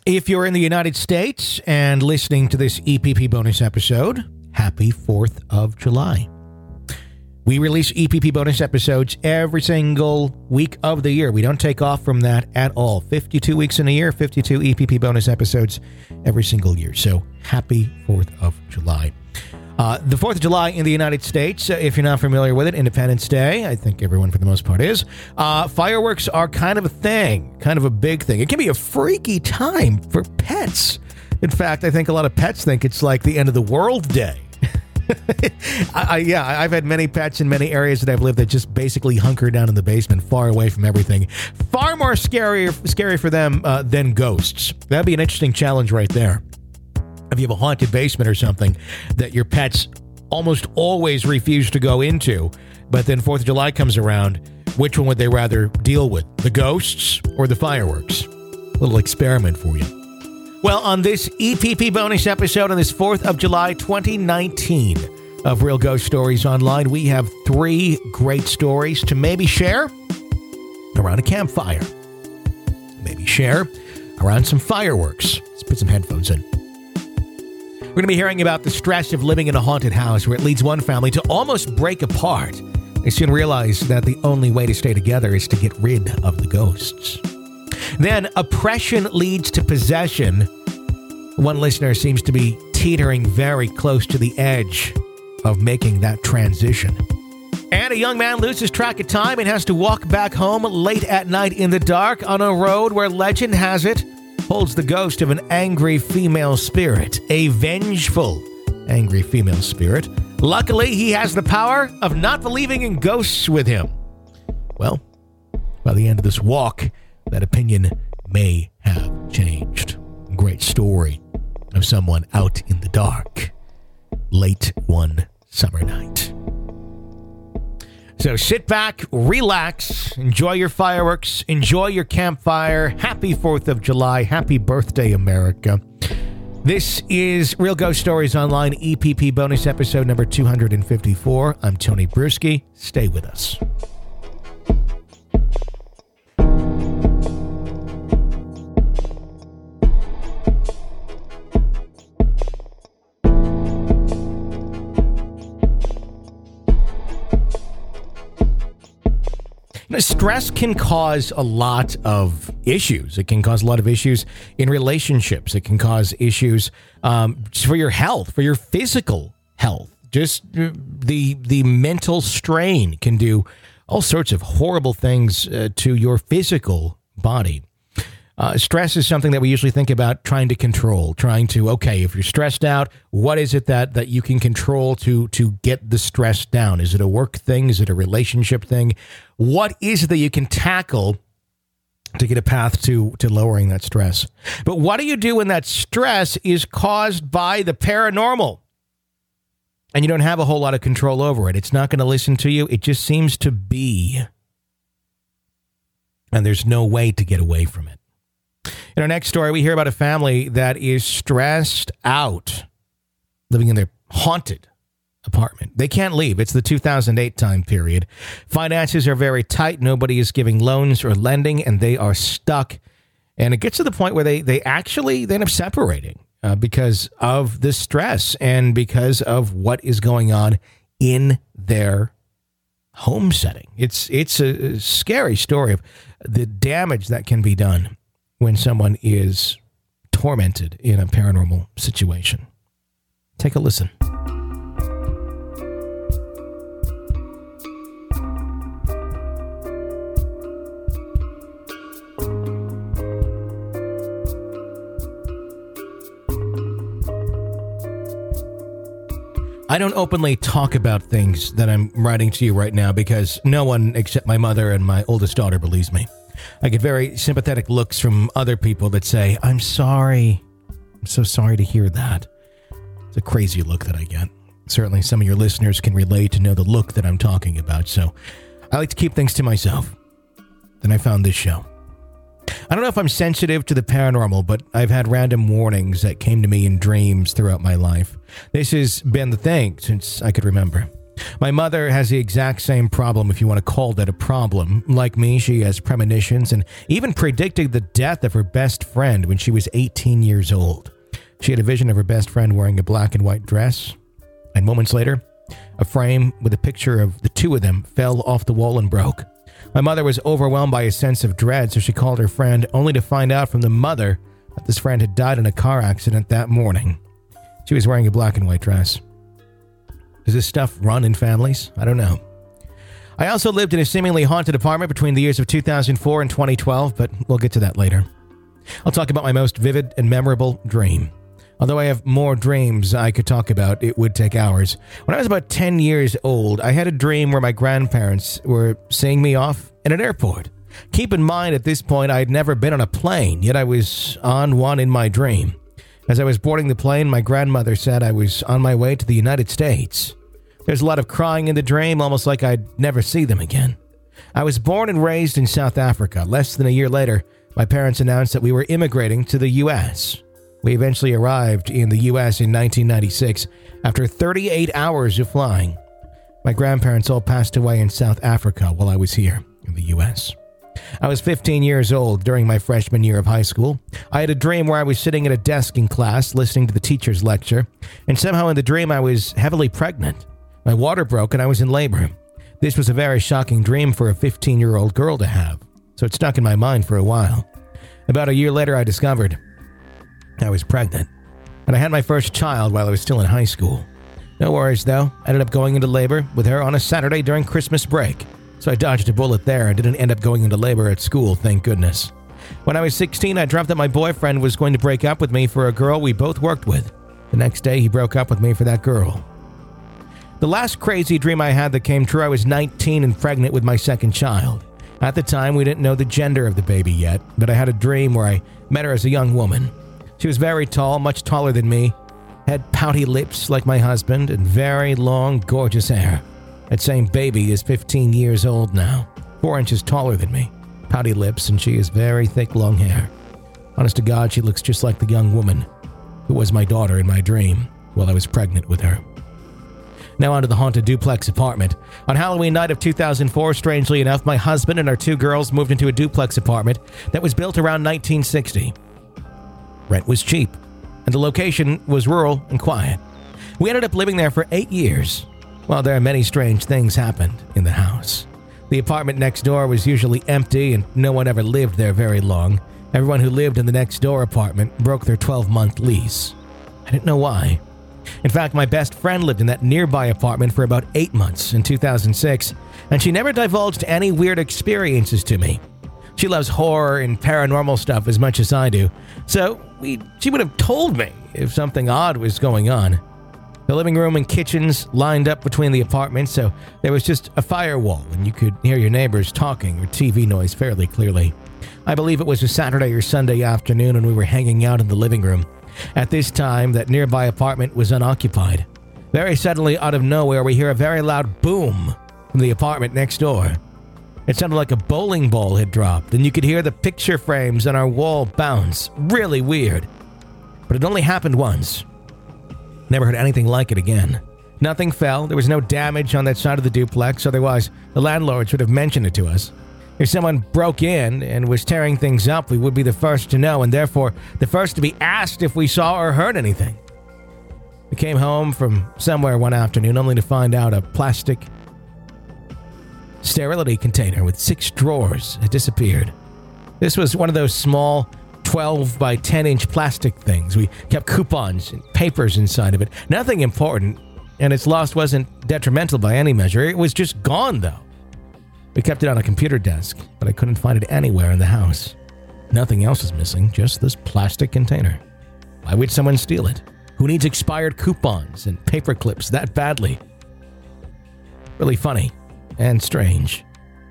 If you're in the United States and listening to this EPP bonus episode, happy 4th of July. We release EPP bonus episodes every single week of the year. We don't take off from that at all. 52 weeks in a year, 52 EPP bonus episodes every single year. So happy 4th of July. The 4th of July in the United States, if you're not familiar with it, Independence Day, I think everyone for the most part is. Fireworks are kind of a thing, kind of a big thing. It can be a freaky time for pets. In fact, I think a lot of pets think it's like the end of the world day. I've had many pets in many areas that I've lived that just basically hunker down in the basement, far away from everything. Far more scary for them than ghosts. That'd be an interesting challenge right there. If you have a haunted basement or something that your pets almost always refuse to go into, but then 4th of July comes around, which one would they rather deal with? The ghosts or the fireworks? A little experiment for you. Well, on this EPP bonus episode on this 4th of July 2019 of Real Ghost Stories Online, we have 3 great stories to maybe share around a campfire. Maybe share around some fireworks. Let's put some headphones in. We're going to be hearing about the stress of living in a haunted house where it leads one family to almost break apart. They soon realize that the only way to stay together is to get rid of the ghosts. Then, oppression leads to possession. One listener seems to be teetering very close to the edge of making that transition. And a young man loses track of time and has to walk back home late at night in the dark on a road where legend has it holds the ghost of an angry female spirit, a vengeful angry female spirit. Luckily, he has the power of not believing in ghosts with him. Well, by the end of this walk, that opinion may have changed. Great story of someone out in the dark late one summer night. So sit back, relax, enjoy your fireworks, enjoy your campfire. Happy 4th of July. Happy birthday, America. This is Real Ghost Stories Online, EPP bonus episode number 254. I'm Tony Bruschi. Stay with us. Stress can cause a lot of issues. It can cause a lot of issues in relationships. It can cause issues for your health, for your physical health. Just the mental strain can do all sorts of horrible things to your physical body. Stress is something that we usually think about trying to control, if you're stressed out, what is it that you can control to get the stress down? Is it a work thing? Is it a relationship thing? What is it that you can tackle to get a path to lowering that stress? But what do you do when that stress is caused by the paranormal and you don't have a whole lot of control over it? It's not going to listen to you. It just seems to be. And there's no way to get away from it. In our next story, we hear about a family that is stressed out, living in their haunted apartment. They can't leave. It's the 2008 time period. Finances are very tight. Nobody is giving loans or lending, and they are stuck. And it gets to the point where they end up separating because of the stress and because of what is going on in their home setting. It's a scary story of the damage that can be done when someone is tormented in a paranormal situation. Take a listen. I don't openly talk about things that I'm writing to you right now because no one except my mother and my oldest daughter believes me. I get very sympathetic looks from other people that say, I'm sorry. I'm so sorry to hear that. It's a crazy look that I get. Certainly some of your listeners can relate to know the look that I'm talking about, so I like to keep things to myself. Then I found this show. I don't know if I'm sensitive to the paranormal, but I've had random warnings that came to me in dreams throughout my life. This has been the thing since I could remember. My mother has the exact same problem, if you want to call that a problem. Like me, she has premonitions and even predicted the death of her best friend when she was 18 years old. She had a vision of her best friend wearing a black and white dress, and moments later, a frame with a picture of the two of them fell off the wall and broke. My mother was overwhelmed by a sense of dread, so she called her friend, only to find out from the mother that this friend had died in a car accident that morning. She was wearing a black and white dress. Does this stuff run in families? I don't know. I also lived in a seemingly haunted apartment between the years of 2004 and 2012, but we'll get to that later. I'll talk about my most vivid and memorable dream. Although I have more dreams I could talk about, it would take hours. When I was about 10 years old, I had a dream where my grandparents were seeing me off in an airport. Keep in mind, at this point, I had never been on a plane, yet I was on one in my dream. As I was boarding the plane, my grandmother said I was on my way to the United States. There's a lot of crying in the dream, almost like I'd never see them again. I was born and raised in South Africa. Less than a year later, my parents announced that we were immigrating to the U.S. We eventually arrived in the U.S. in 1996 after 38 hours of flying. My grandparents all passed away in South Africa while I was here in the U.S. I was 15 years old during my freshman year of high school. I had a dream where I was sitting at a desk in class listening to the teacher's lecture, and somehow in the dream I was heavily pregnant. My water broke and I was in labor. This was a very shocking dream for a 15-year-old girl to have, so it stuck in my mind for a while. About a year later, I discovered I was pregnant, and I had my first child while I was still in high school. No worries, though. I ended up going into labor with her on a Saturday during Christmas break, so I dodged a bullet there and didn't end up going into labor at school, thank goodness. When I was 16, I dreamt that my boyfriend was going to break up with me for a girl we both worked with. The next day, he broke up with me for that girl. The last crazy dream I had that came true, I was 19 and pregnant with my second child. At the time, we didn't know the gender of the baby yet, but I had a dream where I met her as a young woman. She was very tall, much taller than me, had pouty lips like my husband, and very long, gorgeous hair. That same baby is 15 years old now, 4 inches taller than me, pouty lips, and she has very thick, long hair. Honest to God, she looks just like the young woman who was my daughter in my dream while I was pregnant with her. Now on to the haunted duplex apartment. On Halloween night of 2004, strangely enough, my husband and our 2 girls moved into a duplex apartment that was built around 1960. Rent was cheap, and the location was rural and quiet. We ended up living there for 8 years. While there are many strange things happened in the house. The apartment next door was usually empty, and no one ever lived there very long. Everyone who lived in the next door apartment broke their 12-month lease. I didn't know why. In fact, my best friend lived in that nearby apartment for about 8 months in 2006, and she never divulged any weird experiences to me. She loves horror and paranormal stuff as much as I do, so she would have told me if something odd was going on. The living room and kitchens lined up between the apartments, so there was just a firewall, and you could hear your neighbors talking or TV noise fairly clearly. I believe it was a Saturday or Sunday afternoon, and we were hanging out in the living room. At this time, that nearby apartment was unoccupied. Very suddenly, out of nowhere, we hear a very loud boom from the apartment next door. It sounded like a bowling ball had dropped, and you could hear the picture frames on our wall bounce. Really weird. But it only happened once. Never heard anything like it again. Nothing fell. There was no damage on that side of the duplex, otherwise the landlords would have mentioned it to us. If someone broke in and was tearing things up, we would be the first to know, and therefore the first to be asked if we saw or heard anything. We came home from somewhere one afternoon only to find out a plastic sterility container with 6 drawers had disappeared. This was one of those small 12 by 10 inch plastic things. We kept coupons and papers inside of it. Nothing important, and its loss wasn't detrimental by any measure. It was just gone, though. We kept it on a computer desk, but I couldn't find it anywhere in the house. Nothing else was missing, just this plastic container. Why would someone steal it? Who needs expired coupons and paper clips that badly? Really funny and strange.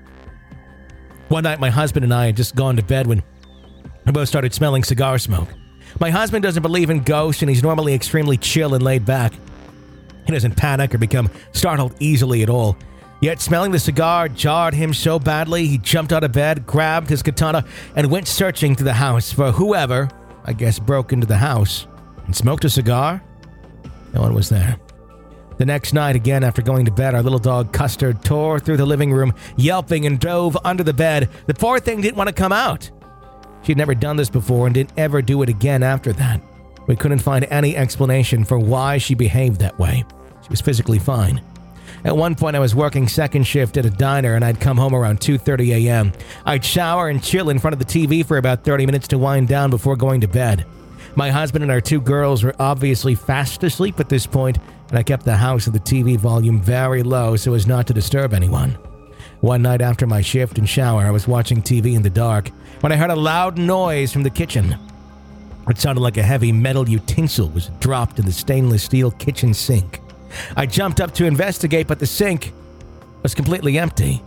One night, my husband and I had just gone to bed when we both started smelling cigar smoke. My husband doesn't believe in ghosts, and he's normally extremely chill and laid back. He doesn't panic or become startled easily at all. Yet smelling the cigar jarred him so badly, he jumped out of bed, grabbed his katana, and went searching through the house for whoever, I guess, broke into the house and smoked a cigar. No one was there. The next night, again after going to bed, our little dog Custard tore through the living room, yelping, and dove under the bed. The poor thing didn't want to come out. She'd never done this before and didn't ever do it again after that. We couldn't find any explanation for why she behaved that way. She was physically fine. At one point, I was working second shift at a diner, and I'd come home around 2:30 a.m. I'd shower and chill in front of the TV for about 30 minutes to wind down before going to bed. My husband and our 2 girls were obviously fast asleep at this point, and I kept the house and the TV volume very low so as not to disturb anyone. One night after my shift and shower, I was watching TV in the dark when I heard a loud noise from the kitchen. It sounded like a heavy metal utensil was dropped in the stainless steel kitchen sink. I jumped up to investigate, but the sink was completely empty.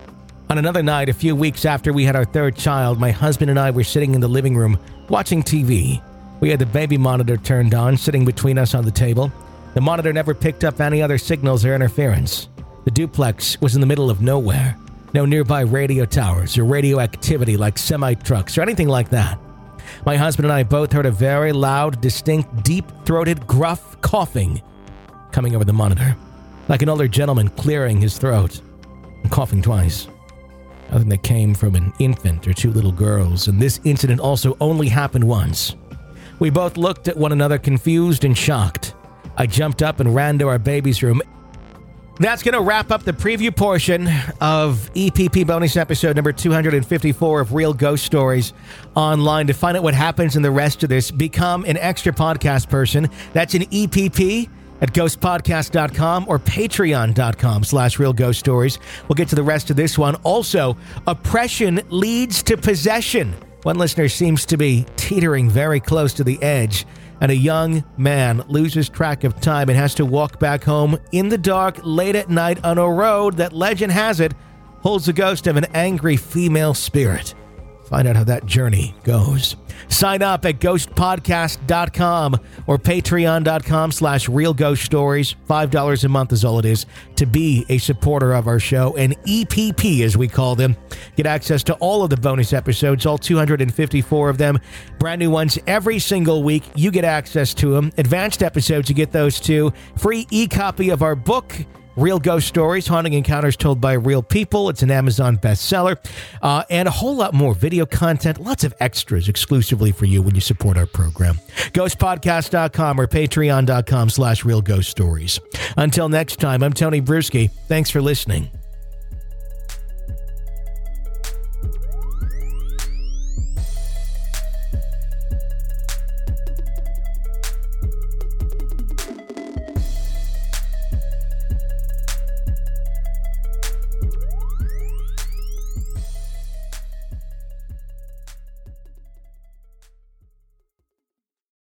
On another night, a few weeks after we had our 3rd child, my husband and I were sitting in the living room watching TV. We had the baby monitor turned on, sitting between us on the table. The monitor never picked up any other signals or interference. The duplex was in the middle of nowhere. No nearby radio towers or radio activity like semi-trucks or anything like that. My husband and I both heard a very loud, distinct, deep-throated, gruff coughing coming over the monitor, like an older gentleman clearing his throat and coughing twice. Nothing that came from an infant or 2 little girls, and this incident also only happened once. We both looked at one another confused and shocked. I jumped up and ran to our baby's room. That's going to wrap up the preview portion of EPP bonus episode number 254 of Real Ghost Stories Online. To find out what happens in the rest of this, become an extra podcast person. That's an EPP at ghostpodcast.com or patreon.com/Real Ghost Stories. We'll get to the rest of this one. Also, oppression leads to possession. One listener seems to be teetering very close to the edge, and a young man loses track of time and has to walk back home in the dark late at night on a road that, legend has it, holds the ghost of an angry female spirit. Find out how that journey goes. Sign up at ghostpodcast.com or patreon.com/Real Ghost Stories. $5 a month is all it is to be a supporter of our show, and EPP as we call them. Get access to all of the bonus episodes, all 254 of them. Brand new ones every single week. You get access to them. Advanced episodes, you get those too. Free e-copy of our book, Real Ghost Stories, Haunting Encounters Told by Real People. It's an Amazon bestseller. And a whole lot more video content, lots of extras exclusively for you when you support our program. Ghostpodcast.com or patreon.com/Real Ghost Stories. Until next time, I'm Tony Bruschi. Thanks for listening.